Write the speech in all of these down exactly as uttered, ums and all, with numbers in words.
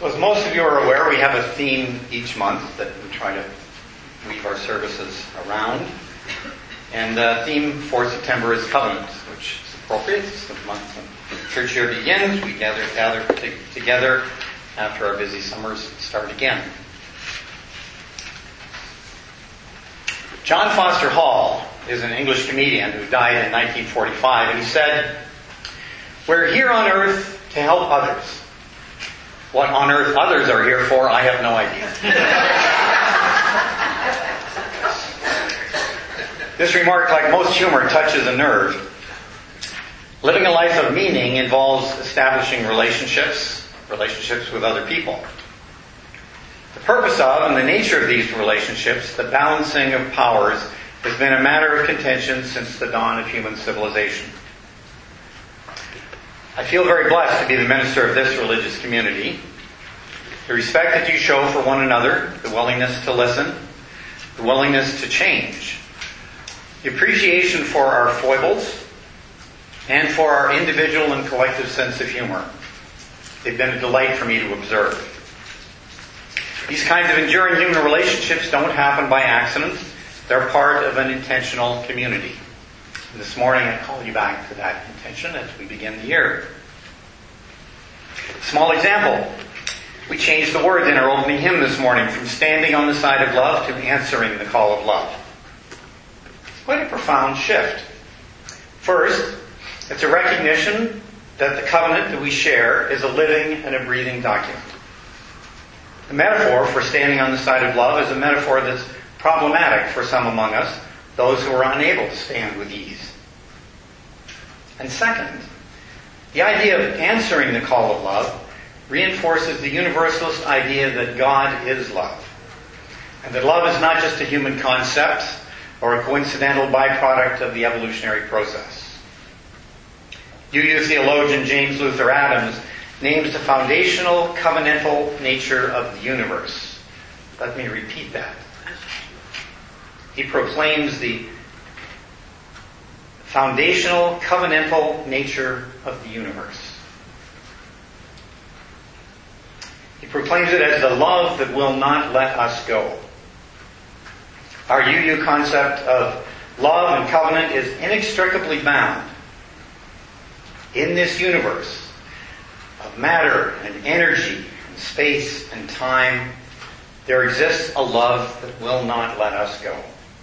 So as most of you are aware, we have a theme each month that we try to weave our services around. And the theme for September is Covenant, which is appropriate. It's the month when the church year begins. We gather, gather t- together after our busy summers start again. John Foster Hall is an English comedian who died in nineteen forty-five, and he said, "We're here on earth to help others. What on earth others are here for, I have no idea." This remark, like most humor, touches a nerve. Living a life of meaning involves establishing relationships, relationships with other people. The purpose of and the nature of these relationships, the balancing of powers, has been a matter of contention since the dawn of human civilization. I feel very blessed to be the minister of this religious community. The respect that you show for one another, the willingness to listen, the willingness to change, the appreciation for our foibles, and for our individual and collective sense of humor. They've been a delight for me to observe. These kinds of enduring human relationships don't happen by accident. They're part of an intentional community. And this morning I call you back to that intention as we begin the year. Small example. We changed the words in our opening hymn this morning from standing on the side of love to answering the call of love. Quite a profound shift. First, it's a recognition that the covenant that we share is a living and a breathing document. The metaphor for standing on the side of love is a metaphor that's problematic for some among us, those who are unable to stand with ease. And second, the idea of answering the call of love reinforces the universalist idea that God is love, and that love is not just a human concept or a coincidental byproduct of the evolutionary process. U U theologian James Luther Adams names the foundational covenantal nature of the universe. Let me repeat that. He proclaims the foundational covenantal nature of the universe. He proclaims it as the love that will not let us go. Our U U concept of love and covenant is inextricably bound. In this universe of matter and energy and space and time, there exists a love that will not let us go.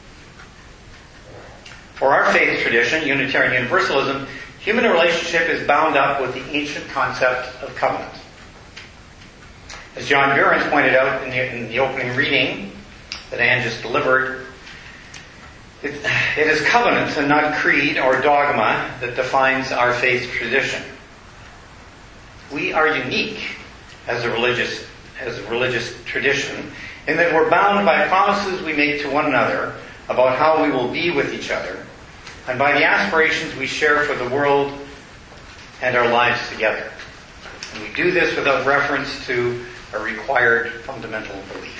For our faith tradition, Unitarian Universalism, human relationship is bound up with the ancient concept of covenant. As John Burns pointed out in the, in the opening reading that Anne just delivered, it, it is covenant and not creed or dogma that defines our faith tradition. We are unique as a religious, as a religious tradition in that we're bound by promises we make to one another about how we will be with each other, and by the aspirations we share for the world and our lives together. And we do this without reference to a required fundamental belief.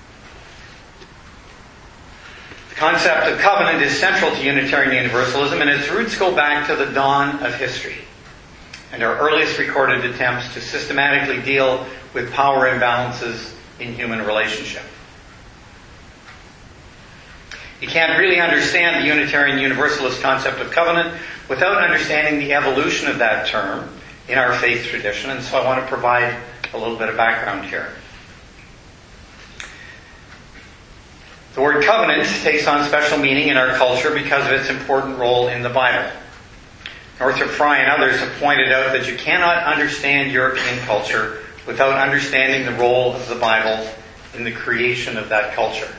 The concept of covenant is central to Unitarian Universalism, and its roots go back to the dawn of history and our earliest recorded attempts to systematically deal with power imbalances in human relationship. You can't really understand the Unitarian Universalist concept of covenant without understanding the evolution of that term in our faith tradition, and so I want to provide a little bit of background here. The word covenant takes on special meaning in our culture because of its important role in the Bible. Northrop Frye and others have pointed out that you cannot understand European culture without understanding the role of the Bible in the creation of that culture.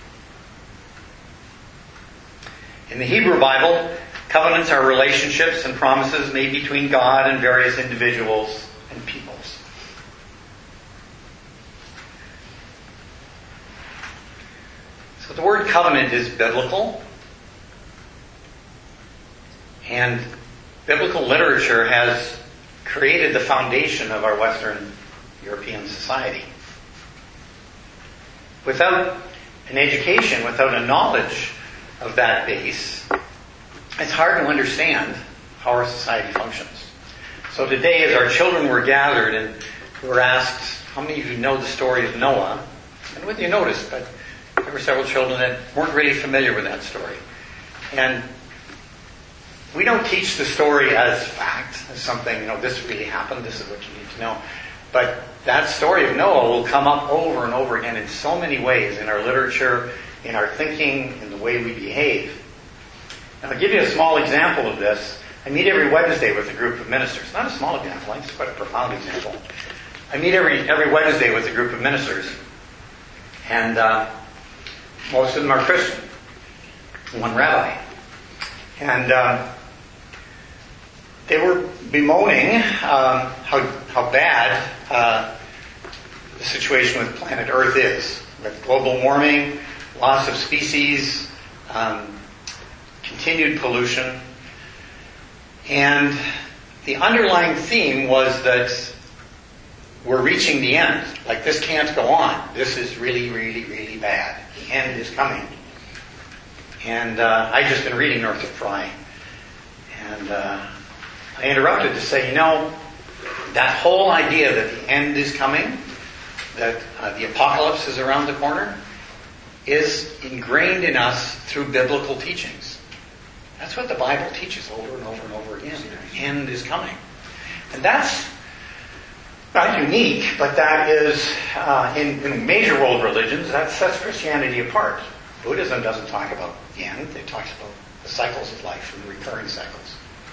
In the Hebrew Bible, covenants are relationships and promises made between God and various individuals and peoples. So the word covenant is biblical, and biblical literature has created the foundation of our Western European society. Without an education, without a knowledge of that base, it's hard to understand how our society functions. So today, as our children were gathered and were asked, how many of you know the story of Noah? And whether you noticed, but there were several children that weren't really familiar with that story. And we don't teach the story as fact, as something, you know, this really happened, this is what you need to know. But that story of Noah will come up over and over again in so many ways, in our literature, in our thinking, in the way we behave. And I'll give you a small example of this. I meet every Wednesday with a group of ministers. Not a small example, it's quite a profound example. I meet every every Wednesday with a group of ministers. And uh, most of them are Christian. One rabbi. And uh, they were bemoaning um, how, how bad uh, the situation with planet Earth is. With global warming, loss of species, um, continued pollution. And the underlying theme was that we're reaching the end. Like, this can't go on. This is really, really, really bad. The end is coming. And uh, I'd just been reading Northrop Frye. And uh, I interrupted to say, you know, that whole idea that the end is coming, that uh, the apocalypse is around the corner, is ingrained in us through biblical teachings. That's what the Bible teaches over and over and over again. The end is coming. And that's not unique, but that is, uh, in, in major world religions, that sets Christianity apart. Buddhism doesn't talk about the end. It talks about the cycles of life and the recurring cycles.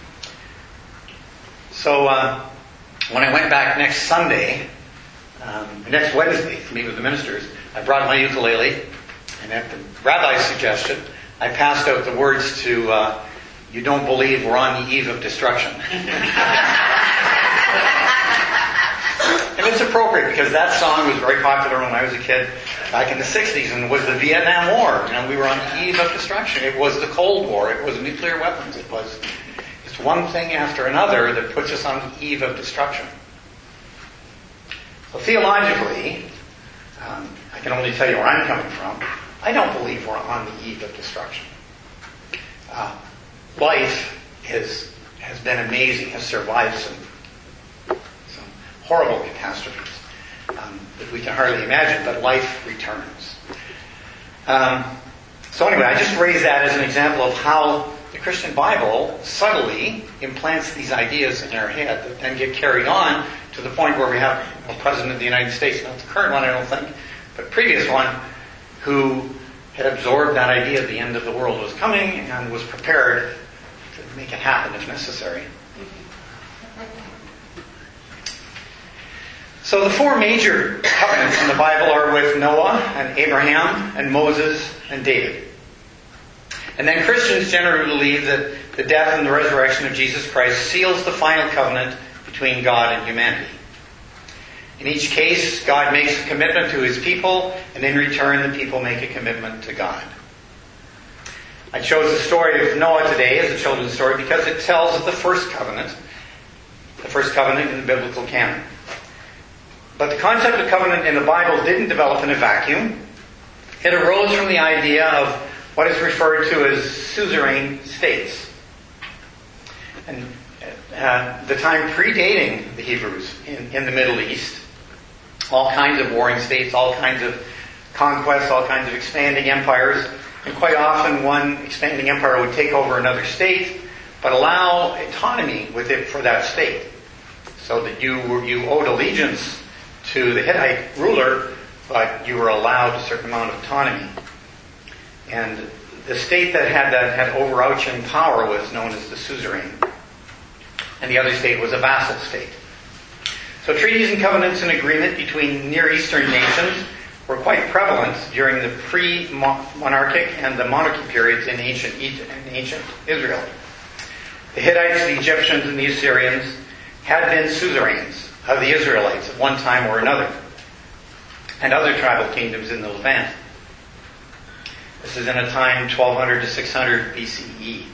So uh, when I went back next Sunday, um, next Wednesday to meet with the ministers, I brought my ukulele, and at the rabbi's suggestion, I passed out the words to, uh, you don't believe we're on the eve of destruction. And it's appropriate because that song was very popular when I was a kid back in the sixties, and was the Vietnam War. You know, we were on the eve of destruction. It was the Cold War. It was nuclear weapons. It was it's one thing after another that puts us on the eve of destruction. So theologically, um, I can only tell you where I'm coming from. I don't believe we're on the eve of destruction. Uh, life is, has been amazing, has survived some, some horrible catastrophes um, that we can hardly imagine, but life returns. Um, so anyway, I just raised that as an example of how the Christian Bible subtly implants these ideas in our head that then get carried on to the point where we have a president of the United States, not the current one, I don't think, but previous one, who had absorbed that idea that the end of the world was coming and was prepared to make it happen if necessary. So the four major covenants in the Bible are with Noah and Abraham and Moses and David. And then Christians generally believe that the death and the resurrection of Jesus Christ seals the final covenant between God and humanity. In each case, God makes a commitment to His people, and in return the people make a commitment to God. I chose the story of Noah today as a children's story because it tells of the first covenant, the first covenant in the biblical canon. But the concept of covenant in the Bible didn't develop in a vacuum. It arose from the idea of what is referred to as suzerain states. And uh, the time predating the Hebrews in, in the Middle East, all kinds of warring states, all kinds of conquests, all kinds of expanding empires. And quite often one expanding empire would take over another state, but allow autonomy with it for that state. So that you were, you owed allegiance to the Hittite ruler, but you were allowed a certain amount of autonomy. And the state that had that had overarching power was known as the suzerain. And the other state was a vassal state. So treaties and covenants and agreement between Near Eastern nations were quite prevalent during the pre-monarchic and the monarchy periods in ancient Egypt and ancient Israel. The Hittites, the Egyptians, and the Assyrians had been suzerains of the Israelites at one time or another, and other tribal kingdoms in the Levant. This is in a time twelve hundred to six hundred B C E.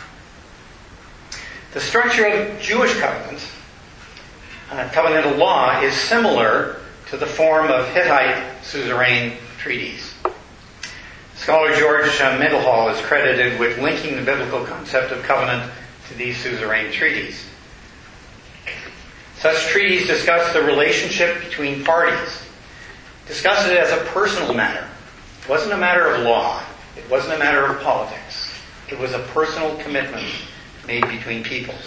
The structure of Jewish covenants, uh, covenantal law, is similar to the form of Hittite suzerain treaties. Scholar George uh, Mendenhall is credited with linking the biblical concept of covenant to these suzerain treaties. Such treaties discuss the relationship between parties, discuss it as a personal matter. It wasn't a matter of law. It wasn't a matter of politics. It was a personal commitment made between peoples.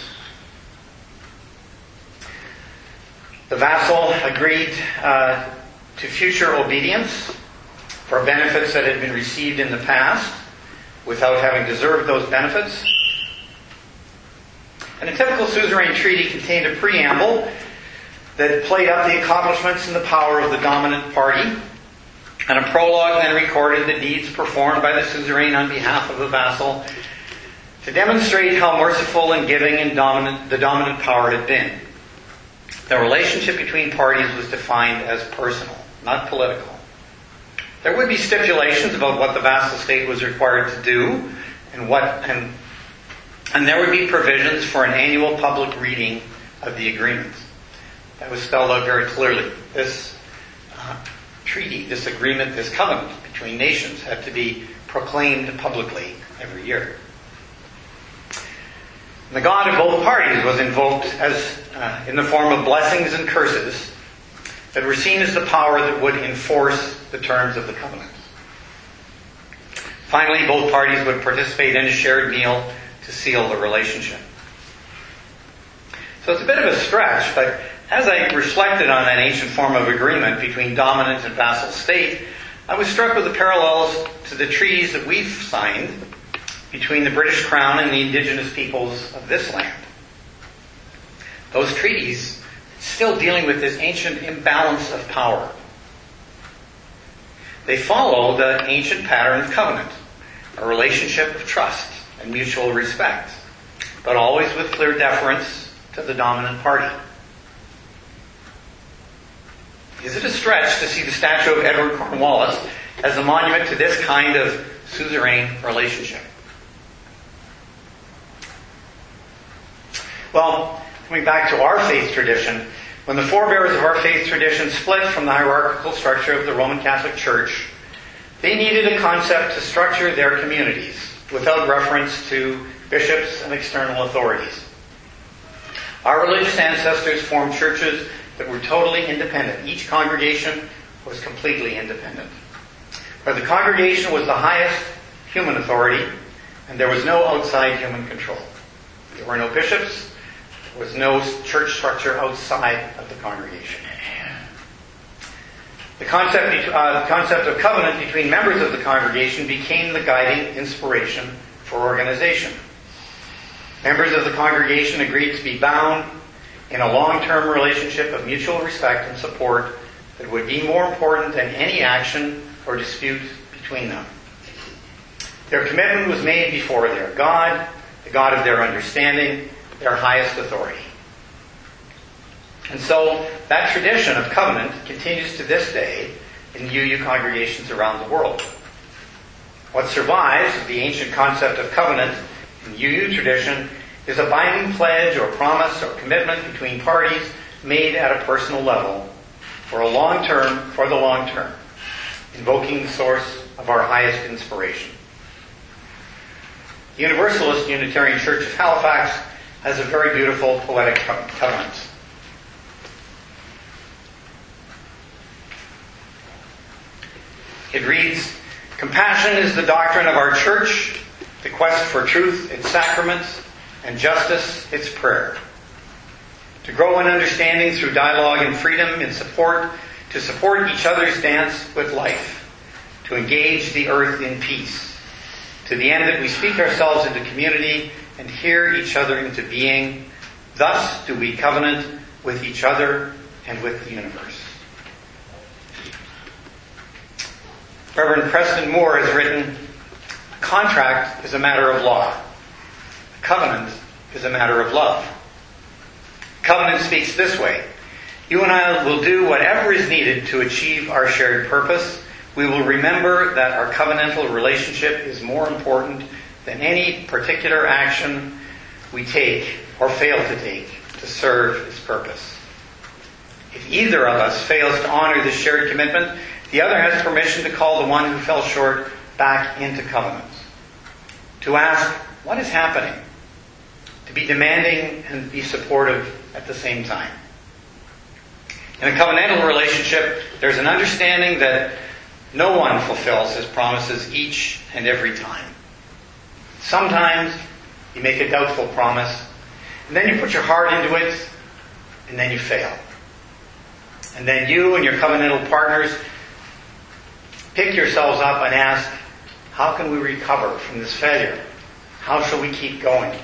The vassal agreed uh, to future obedience for benefits that had been received in the past without having deserved those benefits. And a typical suzerain treaty contained a preamble that played up the accomplishments and the power of the dominant party, and a prologue then recorded the deeds performed by the suzerain on behalf of the vassal to demonstrate how merciful and giving and dominant the dominant power had been. The relationship between parties was defined as personal, not political. There would be stipulations about what the vassal state was required to do, and what, and, and there would be provisions for an annual public reading of the agreements. That was spelled out very clearly. This uh, treaty, this agreement, this covenant between nations had to be proclaimed publicly every year. And the God of both parties was invoked as uh, in the form of blessings and curses that were seen as the power that would enforce the terms of the covenant. Finally, both parties would participate in a shared meal to seal the relationship. So it's a bit of a stretch, but as I reflected on that ancient form of agreement between dominant and vassal state, I was struck with the parallels to the treaties that we've signed between the British Crown and the indigenous peoples of this land. Those treaties still dealing with this ancient imbalance of power. They follow the ancient pattern of covenant, a relationship of trust and mutual respect, but always with clear deference to the dominant party. Is it a stretch to see the statue of Edward Cornwallis as a monument to this kind of suzerain relationship? Well, coming back to our faith tradition, when the forebears of our faith tradition split from the hierarchical structure of the Roman Catholic Church, they needed a concept to structure their communities without reference to bishops and external authorities. Our religious ancestors formed churches that were totally independent. Each congregation was completely independent. Where the congregation was the highest human authority, and there was no outside human control. There were no bishops. There was no church structure outside of the congregation. The concept, uh, the concept of covenant between members of the congregation became the guiding inspiration for organization. Members of the congregation agreed to be bound in a long-term relationship of mutual respect and support that would be more important than any action or dispute between them. Their commitment was made before their God, the God of their understanding, their highest authority. And so that tradition of covenant continues to this day in U U congregations around the world. What survives of the ancient concept of covenant in U U tradition is a binding pledge or promise or commitment between parties made at a personal level for a long term, for the long term, invoking the source of our highest inspiration. The Universalist Unitarian Church of Halifax has a very beautiful poetic covenant. It reads, "Compassion is the doctrine of our church, the quest for truth its sacrament, and justice its prayer. To grow in understanding through dialogue and freedom, in support, to support each other's dance with life, to engage the earth in peace, to the end that we speak ourselves into community and hear each other into being. Thus do we covenant with each other and with the universe." Reverend Preston Moore has written, "A contract is a matter of law. A covenant is a matter of love. Covenant speaks this way: you and I will do whatever is needed to achieve our shared purpose. We will remember that our covenantal relationship is more important than any particular action we take or fail to take to serve its purpose. If either of us fails to honor this shared commitment, the other has permission to call the one who fell short back into covenant. To ask, what is happening? To be demanding and be supportive at the same time. In a covenantal relationship, there's an understanding that no one fulfills his promises each and every time. Sometimes you make a doubtful promise, and then you put your heart into it, and then you fail. And then you and your covenantal partners pick yourselves up and ask, how can we recover from this failure? How shall we keep going?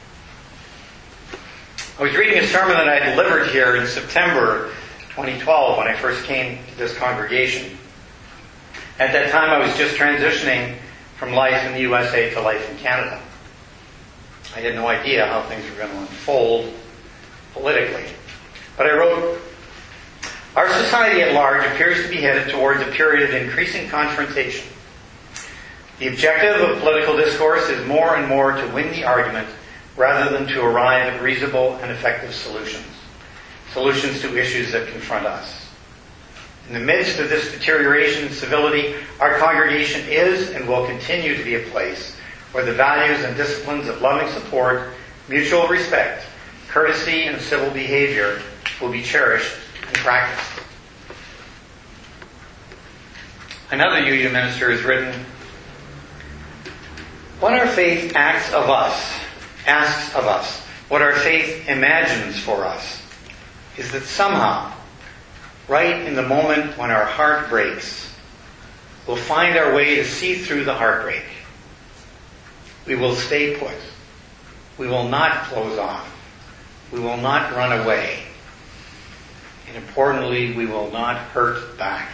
I was reading a sermon that I delivered here in September twenty twelve when I first came to this congregation. At that time, I was just transitioning from life in the U S A to life in Canada. I had no idea how things were going to unfold politically. But I wrote, our society at large appears to be headed towards a period of increasing confrontation. The objective of political discourse is more and more to win the argument rather than to arrive at reasonable and effective solutions. Solutions to issues that confront us. In the midst of this deterioration in civility, our congregation is and will continue to be a place where the values and disciplines of loving support, mutual respect, courtesy, and civil behavior will be cherished and practiced. Another U U minister has written, what our faith acts of us, asks of us, what our faith imagines for us, is that somehow, right in the moment when our heart breaks, we'll find our way to see through the heartbreak. We will stay put. We will not close off. We will not run away. And importantly, we will not hurt back.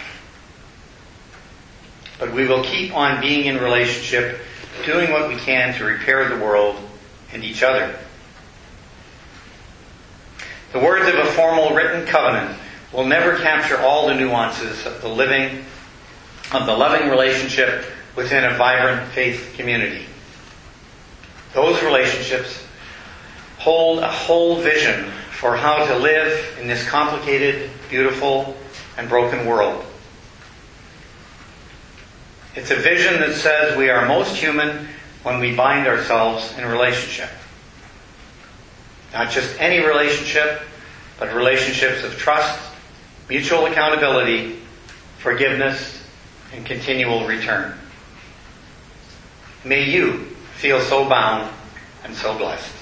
But we will keep on being in relationship, doing what we can to repair the world and each other. The words of a formal written covenant will never capture all the nuances of the living, of the loving relationship within a vibrant faith community. Those relationships hold a whole vision for how to live in this complicated, beautiful, and broken world. It's a vision that says we are most human when we bind ourselves in relationship. Not just any relationship, but relationships of trust, mutual accountability, forgiveness, and continual return. May you feel so bound and so blessed.